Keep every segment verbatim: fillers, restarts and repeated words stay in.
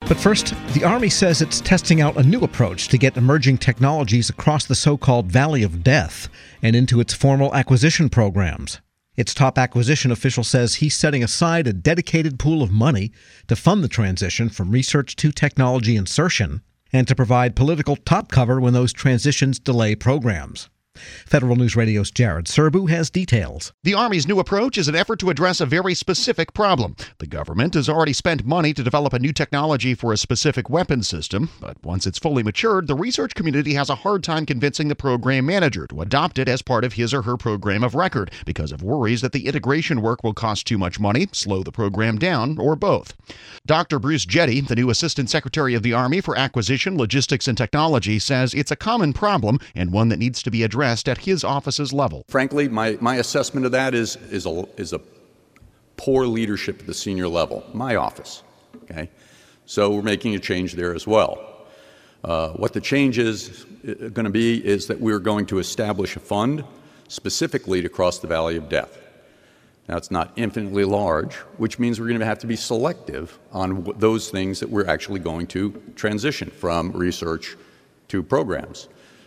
But first, the Army says it's testing out a new approach to get emerging technologies across the so-called Valley of Death and into its formal acquisition programs. Its top acquisition official says he's setting aside a dedicated pool of money to fund the transition from research to technology insertion and to provide political top cover when those transitions delay programs. Federal News Radio's Jared Serbu has details. The Army's new approach is an effort to address a very specific problem. The government has already spent money to develop a new technology for a specific weapon system, but once it's fully matured, the research community has a hard time convincing the program manager to adopt it as part of his or her program of record because of worries that the integration work will cost too much money, slow the program down, or both. Doctor Bruce Jetty, the new Assistant Secretary of the Army for Acquisition, Logistics, and Technology, says it's a common problem and one that needs to be addressed at his office's level. Frankly, my, my assessment of that is, is, a, is a poor leadership at the senior level, my office. Okay? So we're making a change there as well. Uh, what the change is going to be is that we're going to establish a fund specifically to cross the Valley of Death. Now, it's not infinitely large, which means we're going to have to be selective on w- those things that we're actually going to transition from research to programs.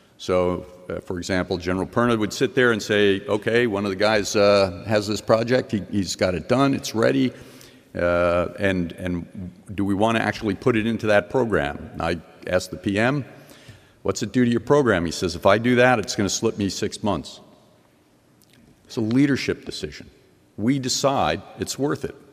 So, uh, for example, General Perna would sit there and say, okay, one of the guys uh, has this project, he, he's got it done, it's ready, uh, and, and do we want to actually put it into that program? And I asked the P M, what's it do to your program? He says, if I do that, it's going to slip me six months. It's a leadership decision. We decide it's worth it.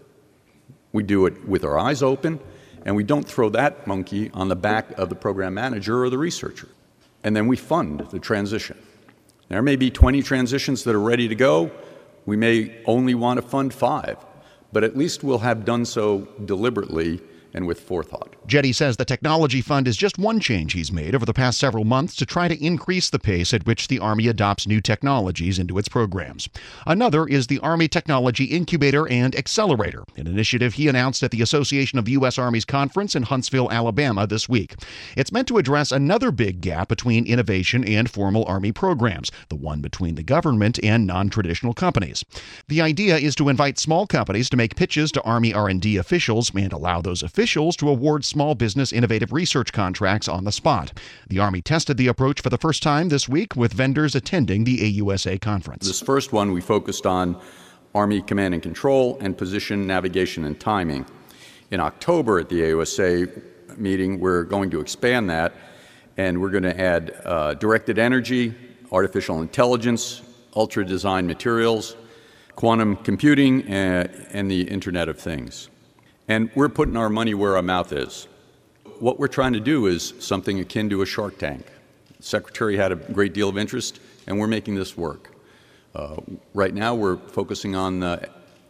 We do it with our eyes open, and we don't throw that monkey on the back of the program manager or the researcher. And then we fund the transition. There may be twenty transitions that are ready to go. We may only want to fund five, but at least we'll have done so deliberately and with forethought. Jetty says the Technology Fund is just one change he's made over the past several months to try to increase the pace at which the Army adopts new technologies into its programs. Another is the Army Technology Incubator and Accelerator, an initiative he announced at the Association of U S Armies Conference in Huntsville, Alabama this week. It's meant to address another big gap between innovation and formal Army programs, the one between the government and non-traditional companies. The idea is to invite small companies to make pitches to Army R and D officials and allow those officials officials to award small business innovative research contracts on the spot. The Army tested the approach for the first time this week with vendors attending the A U S A conference. This first one, we focused on Army Command and Control and Position, Navigation, and Timing. In October at the A U S A meeting, we're going to expand that, and we're going to add uh, directed energy, artificial intelligence, ultra-design materials, quantum computing, and, and the Internet of Things. And we're putting our money where our mouth is. What we're trying to do is something akin to a Shark Tank. The Secretary had a great deal of interest, and we're making this work. Uh, right now, we're focusing on uh,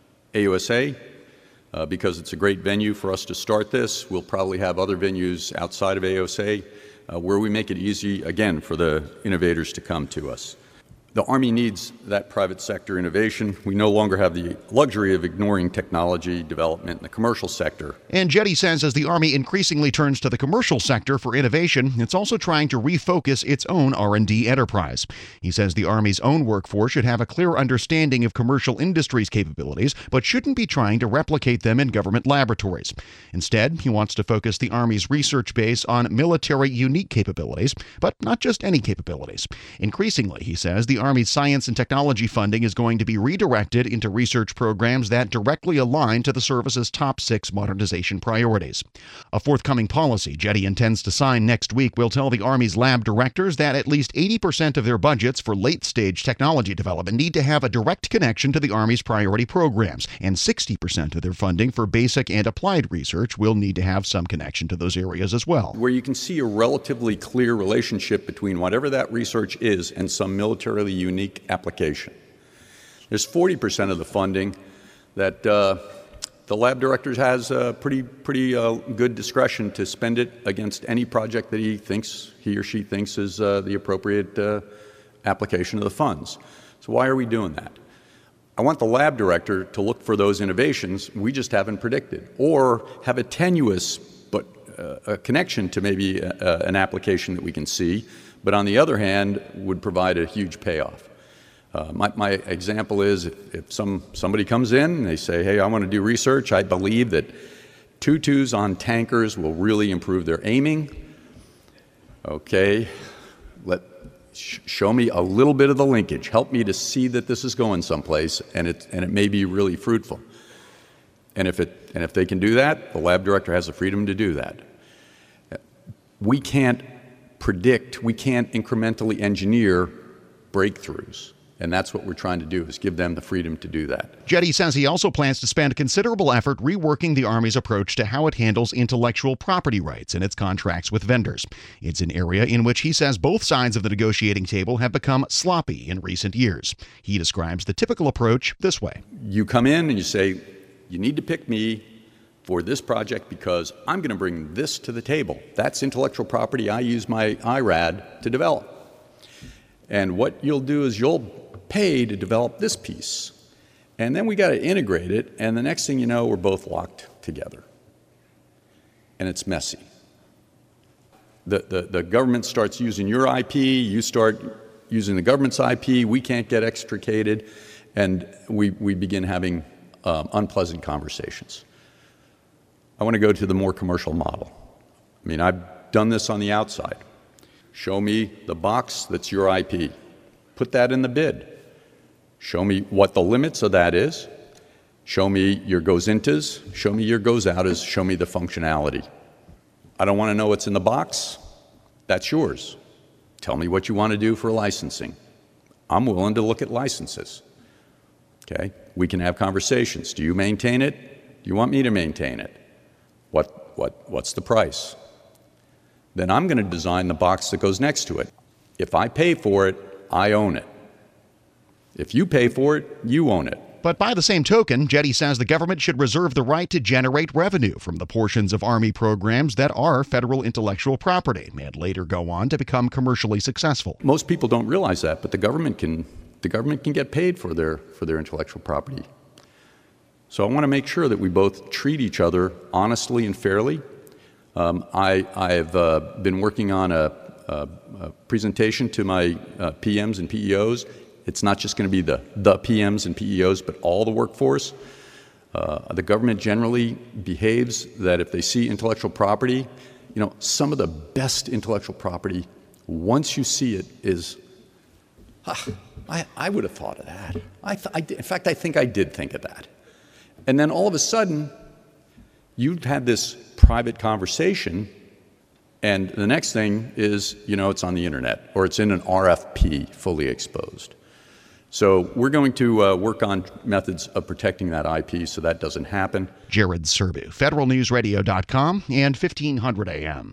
A U S A uh, because it's a great venue for us to start this. We'll probably have other venues outside of A U S A uh, where we make it easy, again, for the innovators to come to us. The Army needs that private sector innovation. We no longer have the luxury of ignoring technology development in the commercial sector. And Jetty says as the Army increasingly turns to the commercial sector for innovation, it's also trying to refocus its own R and D enterprise. He says the Army's own workforce should have a clear understanding of commercial industry's capabilities, but shouldn't be trying to replicate them in government laboratories. Instead, he wants to focus the Army's research base on military unique capabilities, but not just any capabilities. Increasingly, he says, the Army's science and technology funding is going to be redirected into research programs that directly align to the service's top six modernization priorities. A forthcoming policy Jetty intends to sign next week will tell the Army's lab directors that at least eighty percent of their budgets for late-stage technology development need to have a direct connection to the Army's priority programs, and sixty percent of their funding for basic and applied research will need to have some connection to those areas as well. Where you can see a relatively clear relationship between whatever that research is and some militarily unique application. There's forty percent of the funding that uh, the lab director has uh, pretty pretty uh, good discretion to spend it against any project that he thinks he or she thinks is uh, the appropriate uh, application of the funds. So why are we doing that? I want the lab director to look for those innovations we just haven't predicted, or have a tenuous but uh, a connection to maybe a, a, an application that we can see, but on the other hand would provide a huge payoff. Uh, my, my example is if, if some, somebody comes in and they say, hey, I want to do research, I believe that Tutus on tankers will really improve their aiming. Okay, let sh- show me a little bit of the linkage. Help me to see that this is going someplace, and it and it may be really fruitful. And if it and if they can do that, the lab director has the freedom to do that. We can't predict, we can't incrementally engineer breakthroughs. And that's what we're trying to do, is give them the freedom to do that. Jetty says he also plans to spend considerable effort reworking the Army's approach to how it handles intellectual property rights in its contracts with vendors. It's an area in which he says both sides of the negotiating table have become sloppy in recent years. He describes the typical approach this way. You come in and you say, you need to pick me for this project because I'm going to bring this to the table. That's intellectual property I use my I RAD to develop. And what you'll do is you'll pay to develop this piece. And then we got to integrate it, and the next thing you know, we're both locked together. And it's messy. The, the, the government starts using your I P, you start using the government's I P, we can't get extricated, and we, we begin having um, unpleasant conversations. I want to go to the more commercial model. I mean, I've done this on the outside. Show me the box that's your I P. Put that in the bid. Show me what the limits of that is. Show me your goes-intas. Show me your goes-outas. Show me the functionality. I don't want to know what's in the box. That's yours. Tell me what you want to do for licensing. I'm willing to look at licenses. Okay? We can have conversations. Do you maintain it? Do you want me to maintain it? What, what, what's the price? Then I'm going to design the box that goes next to it. If I pay for it, I own it. If you pay for it, you own it. But by the same token, Jetty says the government should reserve the right to generate revenue from the portions of Army programs that are federal intellectual property and later go on to become commercially successful. Most people don't realize that, but the government can, the government can get paid for their, for their intellectual property. So I want to make sure that we both treat each other honestly and fairly. Um, I, I've uh, been working on a, a, a presentation to my uh, P Ms and P E Os. It's not just going to be the, the P Ms and P E Os, but all the workforce. Uh, the government generally behaves that if they see intellectual property, you know, some of the best intellectual property, once you see it, is, ah, I, I would have thought of that. I th- I did, in fact, I think I did think of that. And then all of a sudden, you've had this private conversation, and the next thing is, you know, it's on the internet, or it's in an R F P, fully exposed. So we're going to uh, work on methods of protecting that I P so that doesn't happen. Jared Serbu, Federal News Radio dot com and fifteen hundred A M.